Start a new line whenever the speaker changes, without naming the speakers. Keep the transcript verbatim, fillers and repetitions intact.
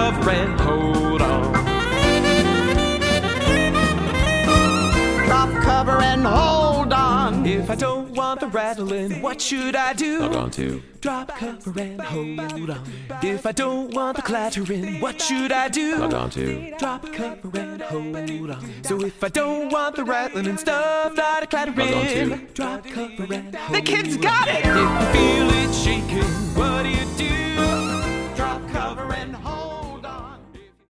cover and hold on.
Drop cover and hold on.
If I don't want the rattling, what should I do?
Log on to
Drop cover and hold on. If I don't want the clattering, what should I do?
Log on to
Drop cover and hold on. So if I don't want the rattling and stuff, not a clattering,
Log on to
drop cover and hold on.
The kids got it.
If you feel it shaking, what do you do?